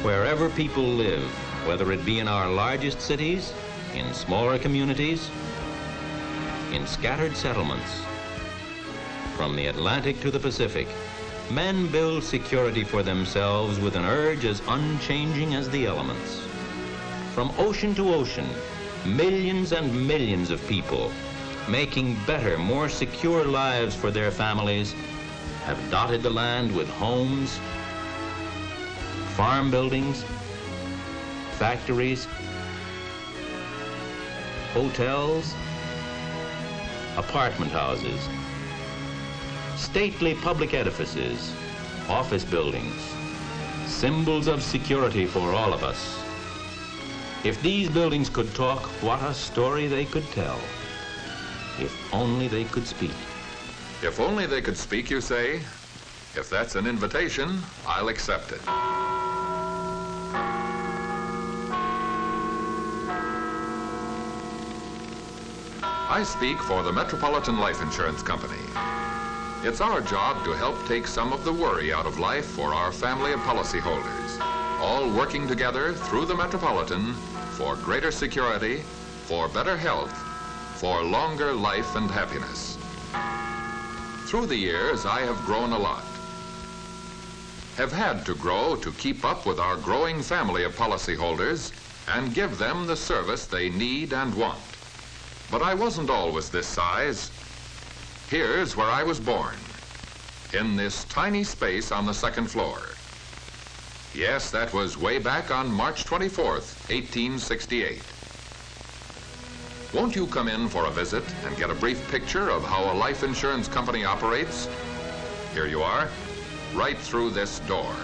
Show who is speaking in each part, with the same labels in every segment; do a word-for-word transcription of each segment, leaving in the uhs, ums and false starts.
Speaker 1: wherever people live, whether it be in our largest cities, in smaller communities, in scattered settlements. From the Atlantic to the Pacific, men build security for themselves with an urge as unchanging as the elements. From ocean to ocean, millions and millions of people, making better, more secure lives for their families, have dotted the land with homes, farm buildings, factories, hotels, apartment houses, stately public edifices, office buildings, symbols of security for all of us. If these buildings could talk, what a story they could tell. If only they could speak.
Speaker 2: If only they could speak, you say? If that's an invitation, I'll accept it. I speak for the Metropolitan Life Insurance Company. It's our job to help take some of the worry out of life for our family of policyholders, all working together through the Metropolitan for greater security, for better health, for longer life and happiness. Through the years, I have grown a lot. Have had to grow to keep up with our growing family of policyholders and give them the service they need and want. But I wasn't always this size. Here's where I was born, in this tiny space on the second floor. Yes, that was way back on March twenty-fourth, eighteen sixty-eight. Won't you come in for a visit and get a brief picture of how a life insurance company operates? Here you are, right through this door.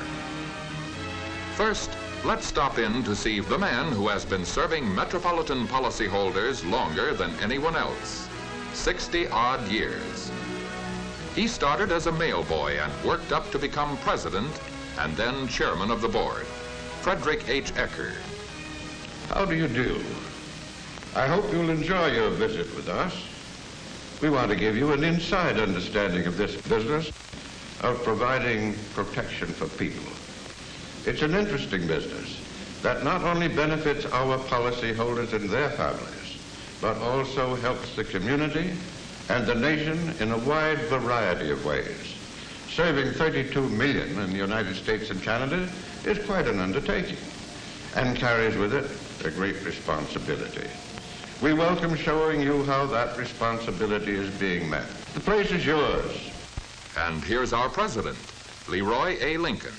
Speaker 2: First, let's stop in to see the man who has been serving Metropolitan policyholders longer than anyone else, sixty odd years. He started as a mail boy and worked up to become president and then chairman of the board. Frederick H. Ecker.
Speaker 3: How do you do? I hope you'll enjoy your visit with us. We want to give you an inside understanding of this business of providing protection for people. It's an interesting business that not only benefits our policyholders and their families, but also helps the community and the nation in a wide variety of ways. Serving thirty-two million in the United States and Canada is quite an undertaking and carries with it a great responsibility. We welcome showing you how that responsibility is being met. The place is yours.
Speaker 2: And here's our president, Leroy A. Lincoln.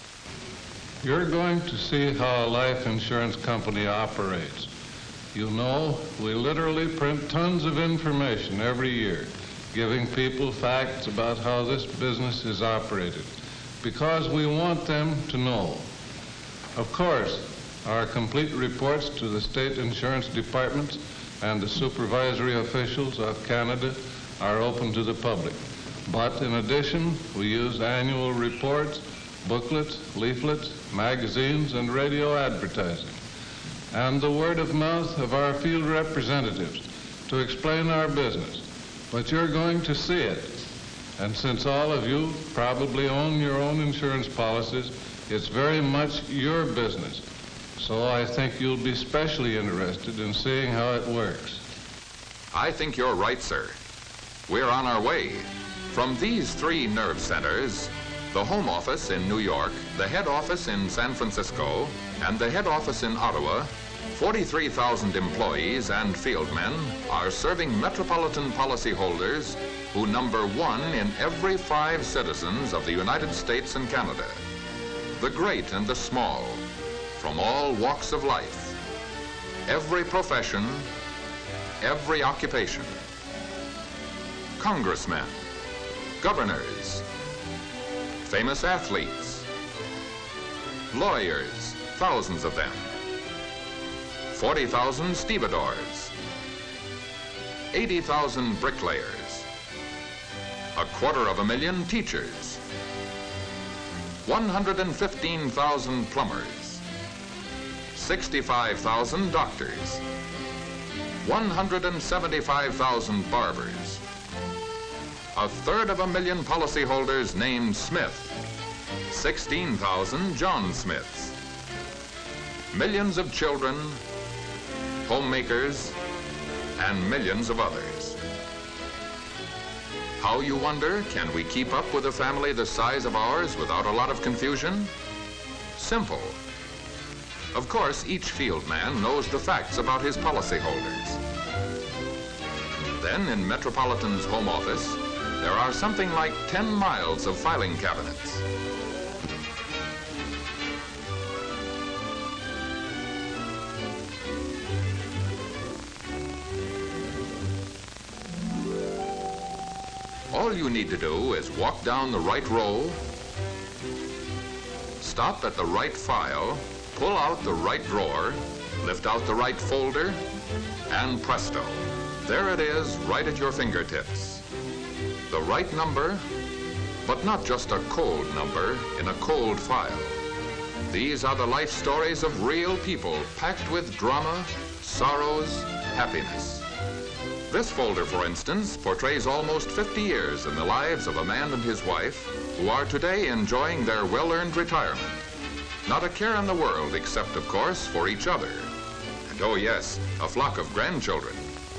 Speaker 4: You're going to see how a life insurance company operates. You know, we literally print tons of information every year, giving people facts about how this business is operated, because we want them to know. Of course, our complete reports to the state insurance departments and the supervisory officials of Canada are open to the public. But in addition, we use annual reports, booklets, leaflets, magazines, and radio advertising, and the word of mouth of our field representatives to explain our business. But you're going to see it. And since all of you probably own your own insurance policies, it's very much your business. So I think you'll be especially interested in seeing how it works.
Speaker 2: I think you're right, sir. We're on our way. From these three nerve centers, the home office in New York, the head office in San Francisco, and the head office in Ottawa, forty-three thousand employees and fieldmen are serving metropolitan policyholders who number one in every five citizens of the United States and Canada. The great and the small, from all walks of life, every profession, every occupation. Congressmen, governors, famous athletes, lawyers, thousands of them, forty thousand stevedores, eighty thousand bricklayers, a quarter of a million teachers, one hundred fifteen thousand plumbers, sixty-five thousand doctors, one hundred seventy-five thousand barbers, a third of a million policyholders named Smith, sixteen thousand John Smiths, millions of children, homemakers, and millions of others. How, you wonder, can we keep up with a family the size of ours without a lot of confusion? Simple. Of course, each field man knows the facts about his policyholders. Then, in Metropolitan's home office, there are something like ten miles of filing cabinets. All you need to do is walk down the right row, stop at the right file, pull out the right drawer, lift out the right folder, and presto, there it is right at your fingertips. The right number, but not just a cold number in a cold file. These are the life stories of real people packed with drama, sorrows, happiness. This folder, for instance, portrays almost fifty years in the lives of a man and his wife who are today enjoying their well-earned retirement. Not a care in the world except, of course, for each other. And oh yes, a flock of grandchildren.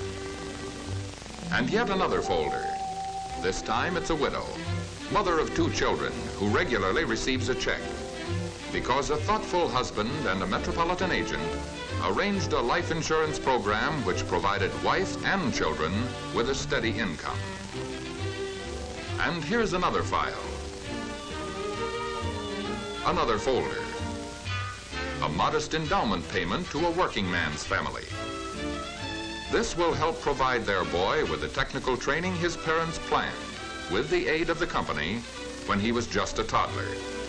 Speaker 2: And yet another folder. This time it's a widow, mother of two children, who regularly receives a check because a thoughtful husband and a Metropolitan agent arranged a life insurance program which provided wife and children with a steady income. And here's another file. Another folder. A modest endowment payment to a working man's family. This will help provide their boy with the technical training his parents planned, with the aid of the company, when he was just a toddler.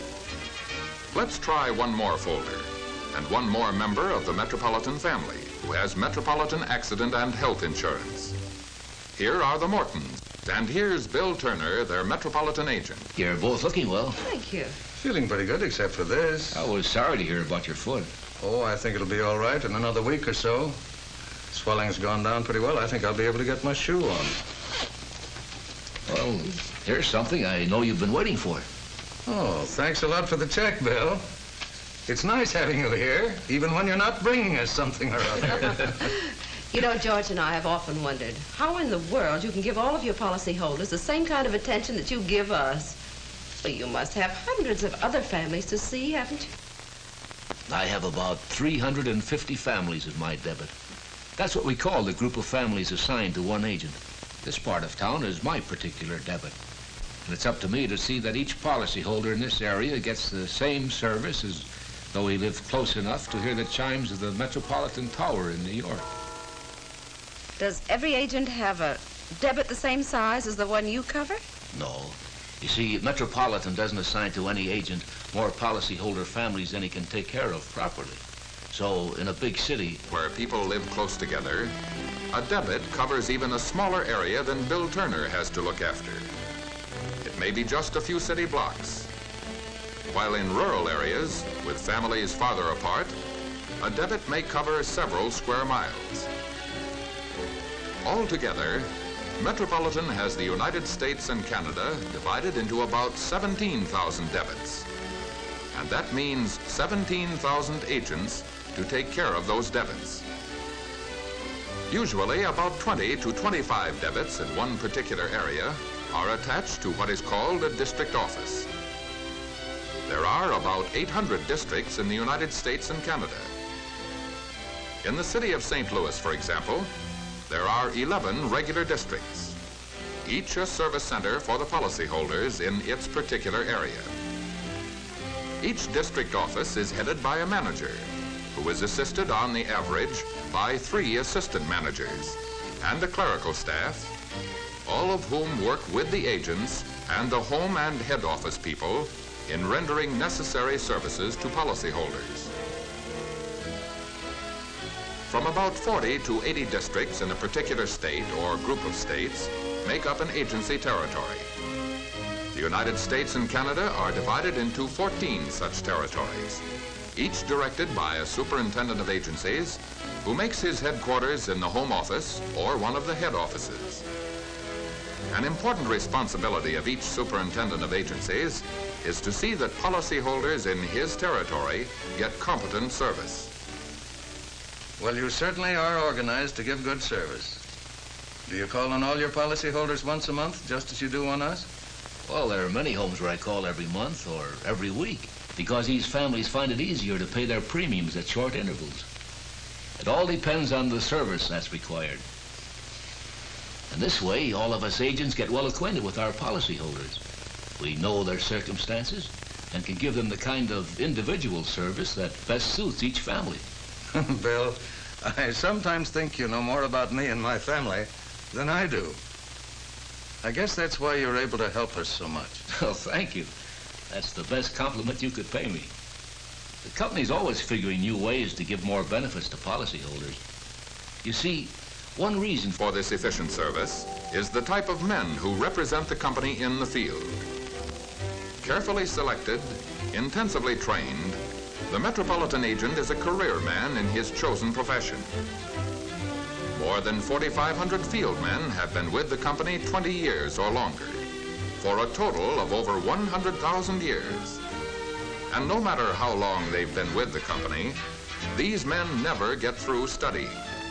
Speaker 2: Let's try one more folder, and one more member of the Metropolitan family who has Metropolitan accident and health insurance. Here are the Mortons, and here's Bill Turner, their Metropolitan agent.
Speaker 5: You're both looking well.
Speaker 6: Thank you.
Speaker 3: Feeling pretty good, except for this.
Speaker 5: I was sorry to hear about your foot.
Speaker 3: Oh, I think it'll be all right in another week or so. Swelling's gone down pretty well. I think I'll be able to get my shoe on.
Speaker 5: Well, here's something I know you've been waiting for.
Speaker 3: Oh, thanks a lot for the check, Bill. It's nice having you here, even when you're not bringing us something or other.
Speaker 6: You know, George and I have often wondered how in the world you can give all of your policyholders the same kind of attention that you give us. Well, you must have hundreds of other families to see, haven't you?
Speaker 5: I have about three hundred fifty families in my debit. That's what we call the group of families assigned to one agent. This part of town is my particular debit. And it's up to me to see that each policyholder in this area gets the same service as though he lived close enough to hear the chimes of the Metropolitan Tower in New York.
Speaker 6: Does every agent have a debit the same size as the one you cover?
Speaker 5: No. You see, Metropolitan doesn't assign to any agent more policyholder families than he can take care of properly. So, in a big city
Speaker 2: where people live close together, a debit covers even a smaller area than Bill Turner has to look after. It may be just a few city blocks. While in rural areas, with families farther apart, a debit may cover several square miles. Altogether, Metropolitan has the United States and Canada divided into about seventeen thousand debits. And that means seventeen thousand agents to take care of those debits. Usually, about twenty to twenty-five debits in one particular area are attached to what is called a district office. There are about eight hundred districts in the United States and Canada. In the city of Saint Louis, for example, there are eleven regular districts, each a service center for the policyholders in its particular area. Each district office is headed by a manager, who is assisted on the average by three assistant managers and a clerical staff, all of whom work with the agents and the home and head office people in rendering necessary services to policyholders. From about forty to eighty districts in a particular state or group of states make up an agency territory. The United States and Canada are divided into fourteen such territories, each directed by a superintendent of agencies who makes his headquarters in the home office or one of the head offices. An important responsibility of each superintendent of agencies is to see that policyholders in his territory get competent service.
Speaker 7: Well, you certainly are organized to give good service. Do you call on all your policyholders once a month, just as you do on us?
Speaker 5: Well, there are many homes where I call every month or every week because these families find it easier to pay their premiums at short intervals. It all depends on the service that's required. And this way, all of us agents get well acquainted with our policyholders. We know their circumstances and can give them the kind of individual service that best suits each family.
Speaker 7: Bill, I sometimes think you know more about me and my family than I do. I guess that's why you're able to help us so much.
Speaker 5: Oh, thank you. That's the best compliment you could pay me. The company's always figuring new ways to give more benefits to policyholders. You see, one reason
Speaker 2: for this efficient service is the type of men who represent the company in the field. Carefully selected, intensively trained, the Metropolitan agent is a career man in his chosen profession. More than forty-five hundred field men have been with the company twenty years or longer, for a total of over one hundred thousand years. And no matter how long they've been with the company, these men never get through studying.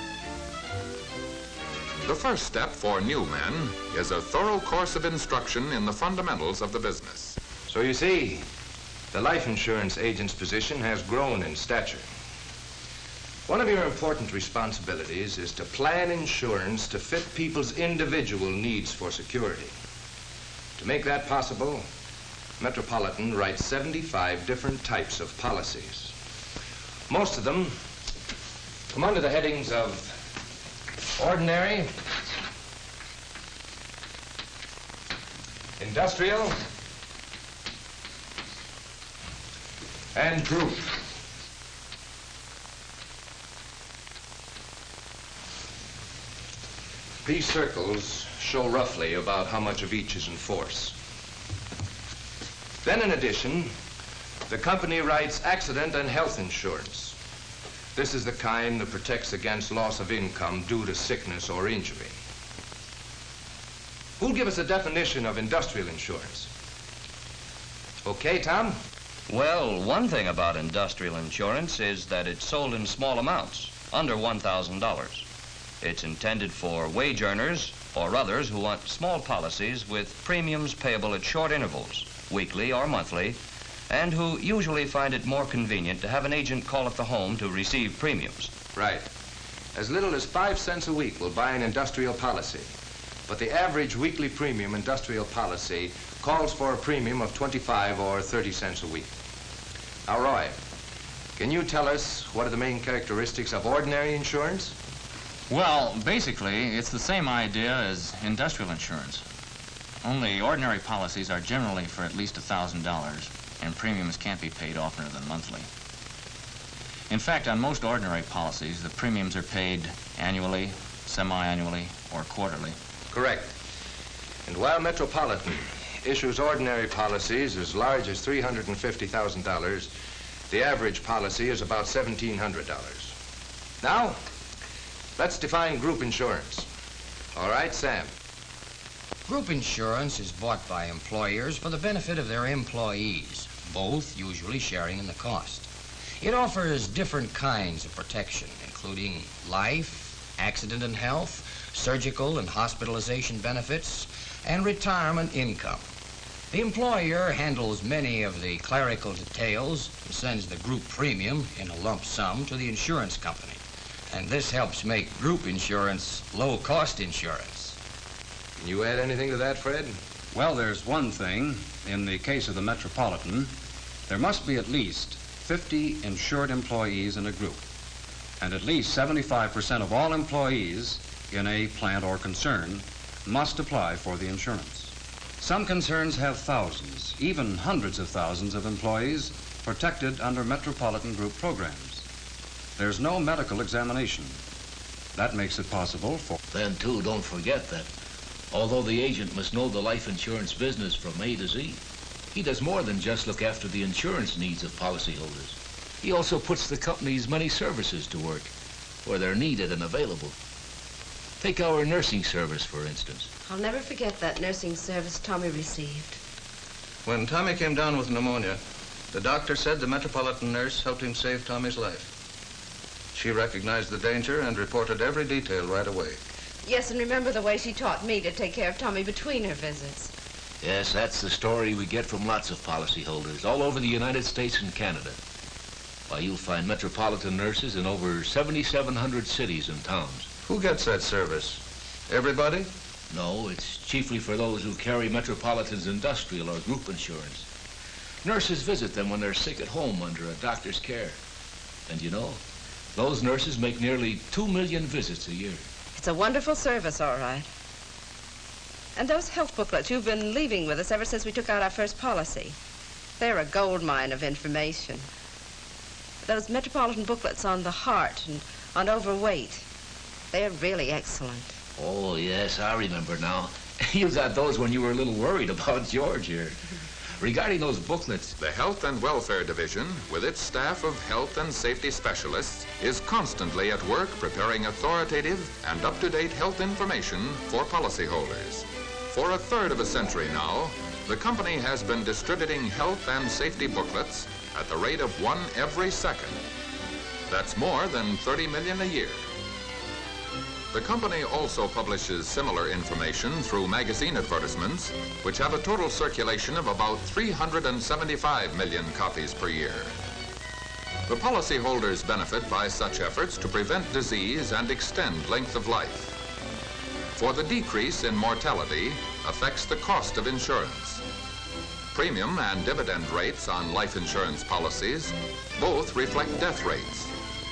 Speaker 2: The first step for new men is a thorough course of instruction in the fundamentals of the business.
Speaker 8: So you see, the life insurance agent's position has grown in stature. One of your important responsibilities is to plan insurance to fit people's individual needs for security. To make that possible, Metropolitan writes seventy-five different types of policies. Most of them come under the headings of ordinary, industrial, and group. These circles show roughly about how much of each is in force. Then, in addition, the company writes accident and health insurance. This is the kind that protects against loss of income due to sickness or injury. Who'll give us a definition of industrial insurance? Okay, Tom?
Speaker 9: Well, one thing about industrial insurance is that it's sold in small amounts, under one thousand dollars. It's intended for wage earners or others who want small policies with premiums payable at short intervals, weekly or monthly, and who usually find it more convenient to have an agent call at the home to receive premiums.
Speaker 8: Right. As little as five cents a week will buy an industrial policy. But the average weekly premium industrial policy calls for a premium of twenty-five or thirty cents a week. Now, Roy, can you tell us what are the main characteristics of ordinary insurance?
Speaker 10: Well, basically, it's the same idea as industrial insurance. Only ordinary policies are generally for at least one thousand dollars, and premiums can't be paid oftener than monthly. In fact, on most ordinary policies, the premiums are paid annually, semi-annually, or quarterly.
Speaker 8: Correct. And while Metropolitan issues ordinary policies as large as three hundred fifty thousand dollars, the average policy is about seventeen hundred dollars. Now, let's define group insurance. All right, Sam.
Speaker 11: Group insurance is bought by employers for the benefit of their employees, both usually sharing in the cost. It offers different kinds of protection, including life, accident and health, surgical and hospitalization benefits, and retirement income. The employer handles many of the clerical details and sends the group premium in a lump sum to the insurance company. And this helps make group insurance low-cost insurance.
Speaker 8: Can you add anything to that, Fred?
Speaker 12: Well, there's one thing. In the case of the Metropolitan, there must be at least fifty insured employees in a group. And at least seventy-five percent of all employees in a plant or concern must apply for the insurance. Some concerns have thousands, even hundreds of thousands of employees protected under Metropolitan Group programs. There's no medical examination. That makes it possible for...
Speaker 5: Then, too, don't forget that although the agent must know the life insurance business from A to Z, he does more than just look after the insurance needs of policyholders. He also puts the company's many services to work where they're needed and available. Take our nursing service, for instance.
Speaker 6: I'll never forget that nursing service Tommy received.
Speaker 7: When Tommy came down with pneumonia, the doctor said the Metropolitan nurse helped him save Tommy's life. She recognized the danger and reported every detail right away.
Speaker 6: Yes, and remember the way she taught me to take care of Tommy between her visits.
Speaker 5: Yes, that's the story we get from lots of policyholders all over the United States and Canada. Why, you'll find metropolitan nurses in over seventy-seven hundred cities and towns.
Speaker 7: Who gets that service? Everybody?
Speaker 5: No, it's chiefly for those who carry Metropolitan's industrial or group insurance. Nurses visit them when they're sick at home under a doctor's care. And you know, those nurses make nearly two million visits a year.
Speaker 6: It's a wonderful service, all right. And those health booklets you've been leaving with us ever since we took out our first policy, they're a gold mine of information. Those Metropolitan booklets on the heart and on overweight, they're really excellent.
Speaker 5: Oh, yes, I remember now. You got those when you were a little worried about George here. Regarding those booklets...
Speaker 2: The Health and Welfare Division, with its staff of health and safety specialists, is constantly at work preparing authoritative and up-to-date health information for policyholders. For a third of a century now, the company has been distributing health and safety booklets at the rate of one every second. That's more than thirty million a year. The company also publishes similar information through magazine advertisements, which have a total circulation of about three hundred seventy-five million copies per year. The policyholders benefit by such efforts to prevent disease and extend length of life. For the decrease in mortality affects the cost of insurance. Premium and dividend rates on life insurance policies both reflect death rates.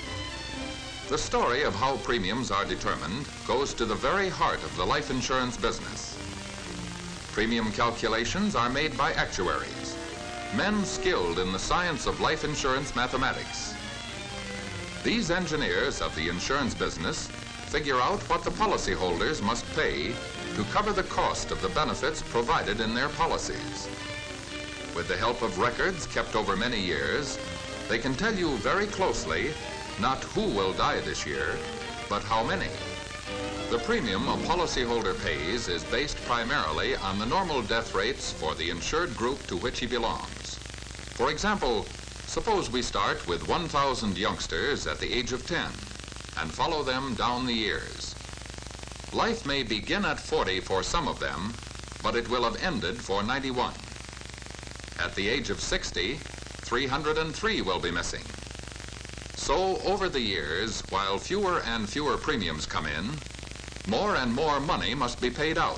Speaker 2: The story of how premiums are determined goes to the very heart of the life insurance business. Premium calculations are made by actuaries, men skilled in the science of life insurance mathematics. These engineers of the insurance business figure out what the policyholders must pay to cover the cost of the benefits provided in their policies. With the help of records kept over many years, they can tell you very closely not who will die this year, but how many. The premium a policyholder pays is based primarily on the normal death rates for the insured group to which he belongs. For example, suppose we start with one thousand youngsters at the age of ten and follow them down the years. Life may begin at forty for some of them, but it will have ended for ninety-one. At the age of sixty, three hundred three will be missing. So, over the years, while fewer and fewer premiums come in, more and more money must be paid out.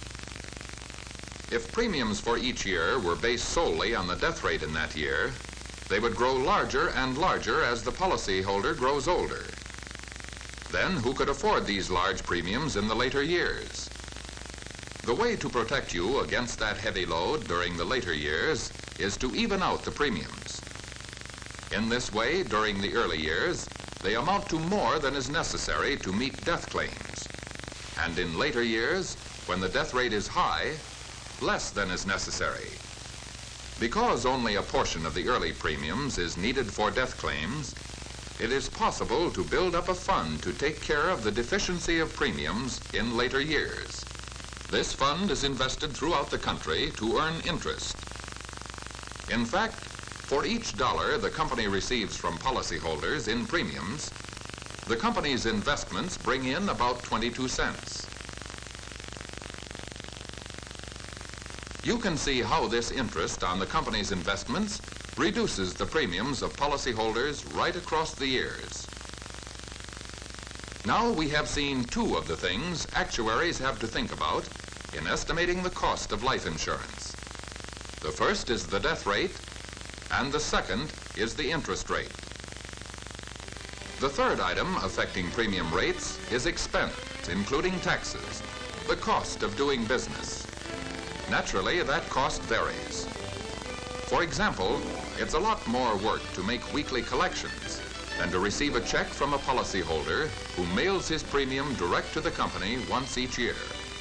Speaker 2: If premiums for each year were based solely on the death rate in that year, they would grow larger and larger as the policyholder grows older. Then, who could afford these large premiums in the later years? The way to protect you against that heavy load during the later years is to even out the premiums. In this way, during the early years, they amount to more than is necessary to meet death claims. And in later years, when the death rate is high, less than is necessary. Because only a portion of the early premiums is needed for death claims, it is possible to build up a fund to take care of the deficiency of premiums in later years. This fund is invested throughout the country to earn interest. In fact, for each dollar the company receives from policyholders in premiums, the company's investments bring in about twenty-two cents. You can see how this interest on the company's investments reduces the premiums of policyholders right across the years. Now we have seen two of the things actuaries have to think about in estimating the cost of life insurance. The first is the death rate, and the second is the interest rate. The third item affecting premium rates is expense, including taxes, the cost of doing business. Naturally, that cost varies. For example, it's a lot more work to make weekly collections than to receive a check from a policyholder who mails his premium direct to the company once each year.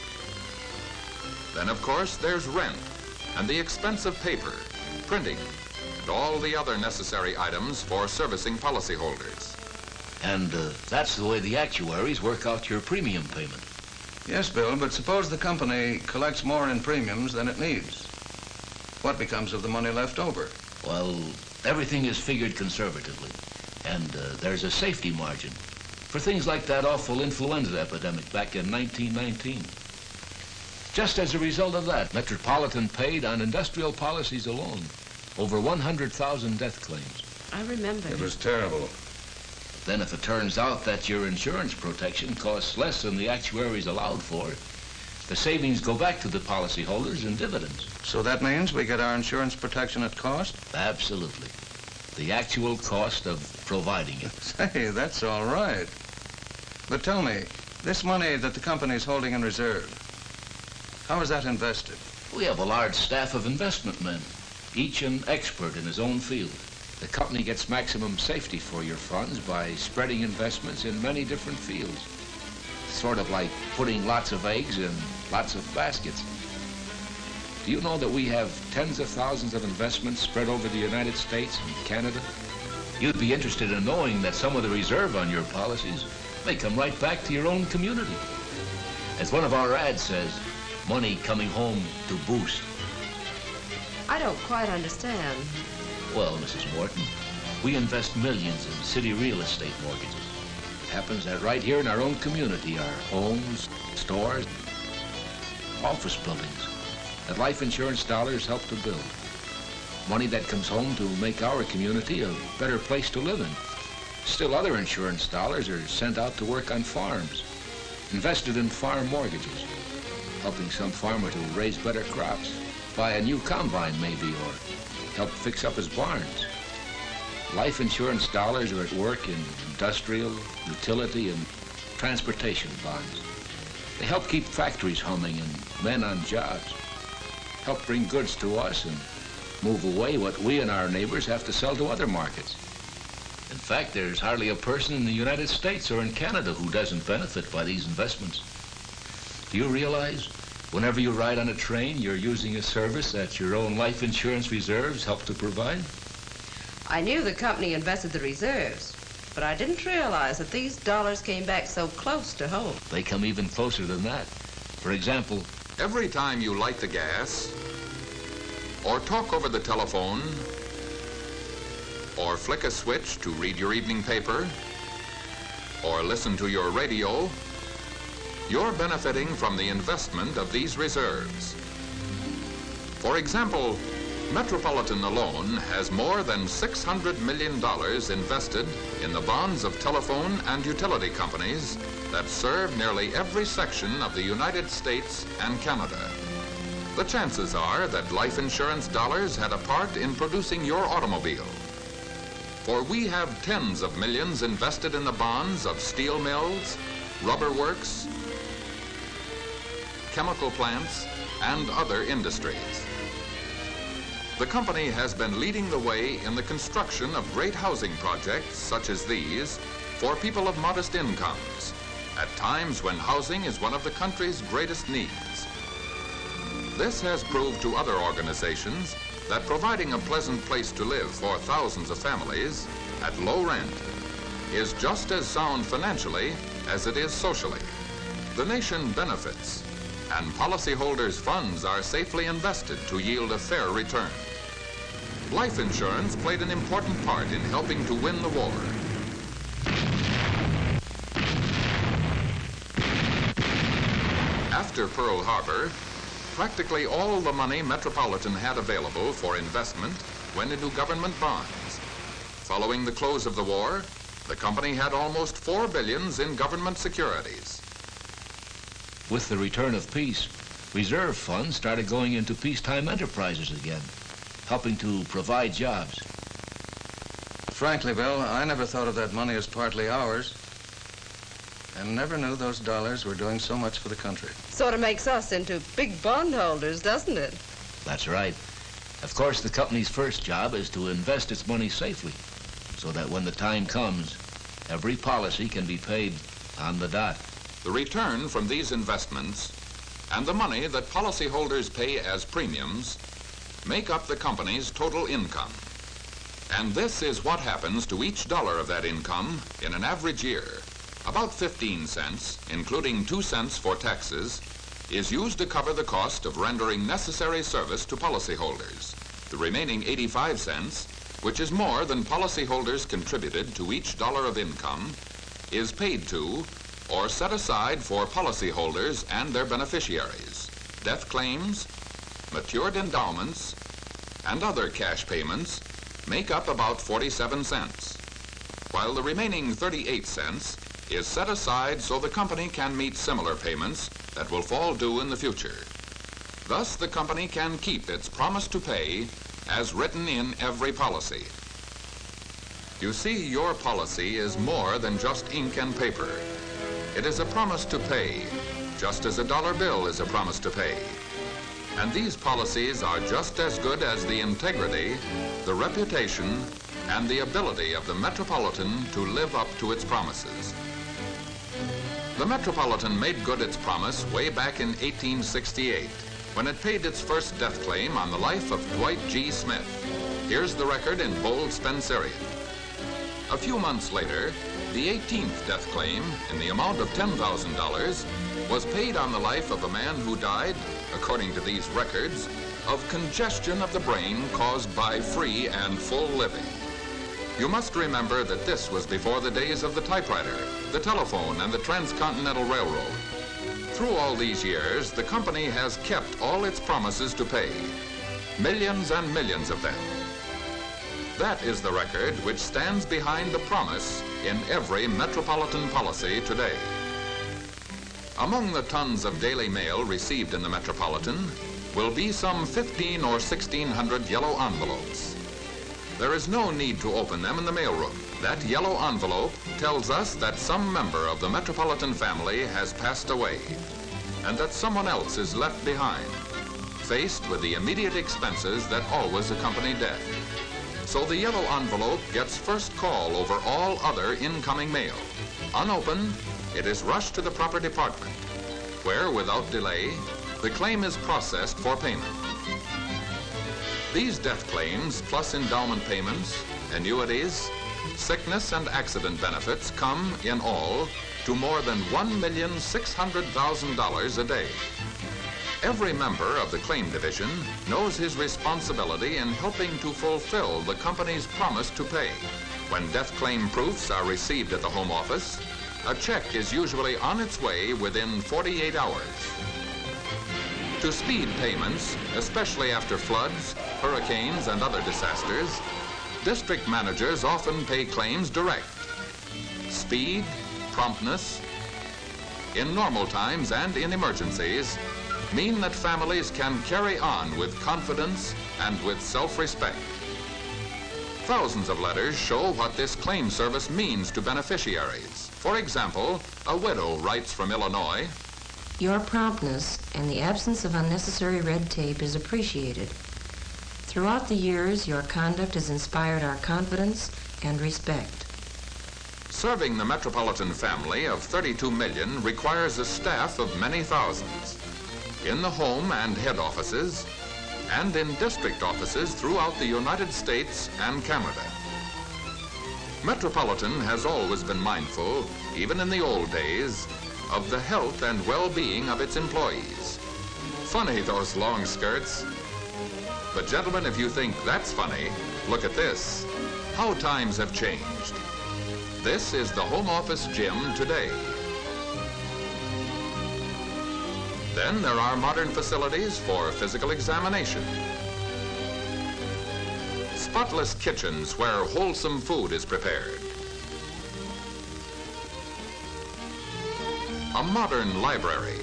Speaker 2: Then, of course, there's rent and the expense of paper, printing, and all the other necessary items for servicing policyholders.
Speaker 5: And uh, that's the way the actuaries work out your premium payment.
Speaker 7: Yes, Bill, but suppose the company collects more in premiums than it needs. What becomes of the money left over?
Speaker 5: Well, everything is figured conservatively. And uh, there's a safety margin for things like that awful influenza epidemic back in nineteen nineteen. Just as a result of that, Metropolitan paid on industrial policies alone over one hundred thousand death claims.
Speaker 6: I remember.
Speaker 3: It was terrible.
Speaker 5: Then if it turns out that your insurance protection costs less than the actuaries allowed for, the savings go back to the policyholders in dividends.
Speaker 7: So that means we get our insurance protection at cost?
Speaker 5: Absolutely. The actual cost of providing it.
Speaker 7: Say, that's all right. But tell me, this money that the company's holding in reserve, how is that invested?
Speaker 5: We have a large staff of investment men, each an expert in his own field. The company gets maximum safety for your funds by spreading investments in many different fields. Sort of like putting lots of eggs in lots of baskets. Do you know that we have tens of thousands of investments spread over the United States and Canada? You'd be interested in knowing that some of the reserve on your policies may come right back to your own community. As one of our ads says, money coming home to boost.
Speaker 6: I don't quite understand.
Speaker 5: Well, Missus Morton, we invest millions in city real estate mortgages. It happens that right here in our own community are homes, stores, office buildings that life insurance dollars help to build. Money that comes home to make our community a better place to live in. Still other insurance dollars are sent out to work on farms, invested in farm mortgages, helping some farmer to raise better crops, buy a new combine maybe, or help fix up his barns. Life insurance dollars are at work in industrial, utility, and transportation bonds. They help keep factories humming and men on jobs, help bring goods to us and move away what we and our neighbors have to sell to other markets. In fact, there's hardly a person in the United States or in Canada who doesn't benefit by these investments. Do you realize whenever you ride on a train, you're using a service that your own life insurance reserves help to provide?
Speaker 6: I knew the company invested the reserves, but I didn't realize that these dollars came back so close to home.
Speaker 5: They come even closer than that. For example,
Speaker 2: every time you light the gas, or talk over the telephone, or flick a switch to read your evening paper, or listen to your radio, you're benefiting from the investment of these reserves. For example, Metropolitan alone has more than six hundred million dollars invested in the bonds of telephone and utility companies that serve nearly every section of the United States and Canada. The chances are that life insurance dollars had a part in producing your automobile. For we have tens of millions invested in the bonds of steel mills, rubber works, chemical plants, and other industries. The company has been leading the way in the construction of great housing projects such as these for people of modest incomes, at times when housing is one of the country's greatest needs. This has proved to other organizations that providing a pleasant place to live for thousands of families at low rent is just as sound financially as it is socially. The nation benefits, and policyholders' funds are safely invested to yield a fair return. Life insurance played an important part in helping to win the war. After Pearl Harbor, practically all the money Metropolitan had available for investment went into government bonds. Following the close of the war, the company had almost four billions in government securities.
Speaker 5: With the return of peace, reserve funds started going into peacetime enterprises again, helping to provide jobs.
Speaker 7: Frankly, Bill, I never thought of that money as partly ours, and never knew those dollars were doing so much for the country.
Speaker 6: Sort of makes us into big bondholders, doesn't it?
Speaker 5: That's right. Of course, the company's first job is to invest its money safely, so that when the time comes, every policy can be paid on the dot.
Speaker 2: The return from these investments and the money that policyholders pay as premiums make up the company's total income. And this is what happens to each dollar of that income in an average year. About fifteen cents, including two cents for taxes, is used to cover the cost of rendering necessary service to policyholders. The remaining eighty-five cents which is more than policyholders contributed to each dollar of income, is paid to or set aside for policyholders and their beneficiaries. Death claims, matured endowments, and other cash payments make up about forty-seven cents, while the remaining thirty-eight cents is set aside so the company can meet similar payments that will fall due in the future. Thus, the company can keep its promise to pay as written in every policy. You see, your policy is more than just ink and paper. It is a promise to pay, just as a dollar bill is a promise to pay. And these policies are just as good as the integrity, the reputation, and the ability of the Metropolitan to live up to its promises. The Metropolitan made good its promise way back in eighteen sixty-eight, when it paid its first death claim on the life of Dwight G. Smith. Here's the record in bold Spencerian. A few months later, the eighteenth death claim, in the amount of ten thousand dollars, was paid on the life of a man who died, according to these records, of congestion of the brain caused by free and full living. You must remember that this was before the days of the typewriter, the telephone, and the transcontinental railroad. Through all these years, the company has kept all its promises to pay, millions and millions of them. That is the record which stands behind the promise in every Metropolitan policy today. Among the tons of daily mail received in the Metropolitan will be some fifteen or sixteen hundred yellow envelopes. There is no need to open them in the mailroom. That yellow envelope tells us that some member of the Metropolitan family has passed away and that someone else is left behind, faced with the immediate expenses that always accompany death. So the yellow envelope gets first call over all other incoming mail. Unopened, it is rushed to the proper department, where, without delay, the claim is processed for payment. These death claims, plus endowment payments, annuities, sickness and accident benefits, come in all to more than one million six hundred thousand dollars a day. Every member of the claim division knows his responsibility in helping to fulfill the company's promise to pay. When death claim proofs are received at the home office, a check is usually on its way within forty-eight hours. To speed payments, especially after floods, hurricanes, and other disasters, district managers often pay claims direct. Speed, promptness, in normal times and in emergencies, mean that families can carry on with confidence and with self-respect. Thousands of letters show what this claim service means to beneficiaries. For example, a widow writes from Illinois,
Speaker 13: "Your promptness and the absence of unnecessary red tape is appreciated. Throughout the years, your conduct has inspired our confidence and respect."
Speaker 2: Serving the Metropolitan family of thirty-two million requires a staff of many thousands. In the home and head offices, and in district offices throughout the United States and Canada. Metropolitan has always been mindful, even in the old days, of the health and well-being of its employees. Funny, those long skirts. But gentlemen, if you think that's funny, look at this. How times have changed. This is the home office gym today. Then there are modern facilities for physical examination. Spotless kitchens where wholesome food is prepared. A modern library.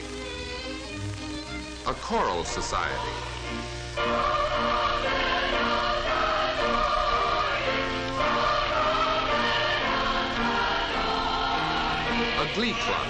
Speaker 2: A choral society. A glee club.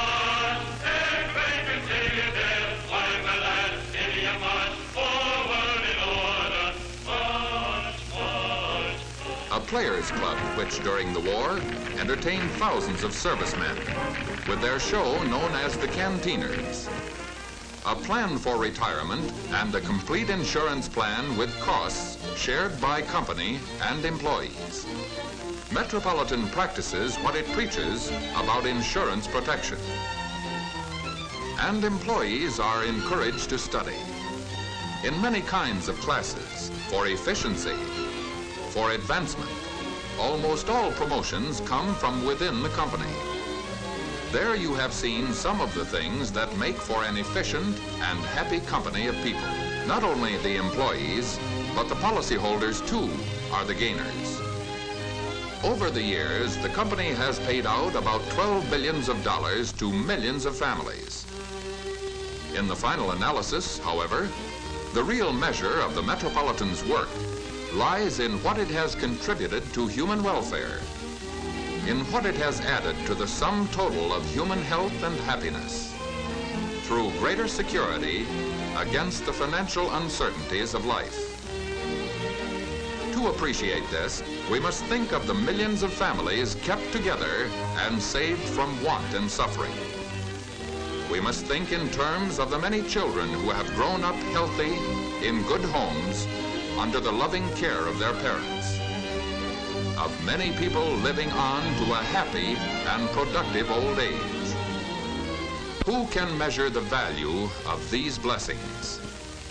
Speaker 2: A players' club, which during the war entertained thousands of servicemen with their show known as the Cantiners. A plan for retirement and a complete insurance plan with costs shared by company and employees. Metropolitan practices what it preaches about insurance protection. And employees are encouraged to study in many kinds of classes for efficiency, for advancement. Almost all promotions come from within the company. There you have seen some of the things that make for an efficient and happy company of people. Not only the employees, but the policyholders too are the gainers. Over the years, the company has paid out about twelve billions of dollars to millions of families. In the final analysis, however, the real measure of the Metropolitan's work lies in what it has contributed to human welfare, in what it has added to the sum total of human health and happiness, through greater security against the financial uncertainties of life. To appreciate this, we must think of the millions of families kept together and saved from want and suffering. We must think in terms of the many children who have grown up healthy, in good homes, under the loving care of their parents. Of many people living on to a happy and productive old age. Who can measure the value of these blessings?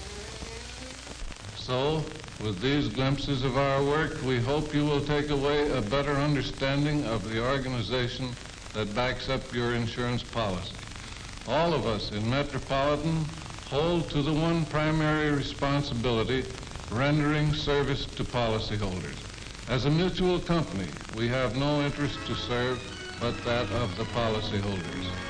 Speaker 4: So, with these glimpses of our work, we hope you will take away a better understanding of the organization that backs up your insurance policy. All of us in Metropolitan hold to the one primary responsibility, rendering service to policyholders. As a mutual company, we have no interest to serve but that of the policyholders.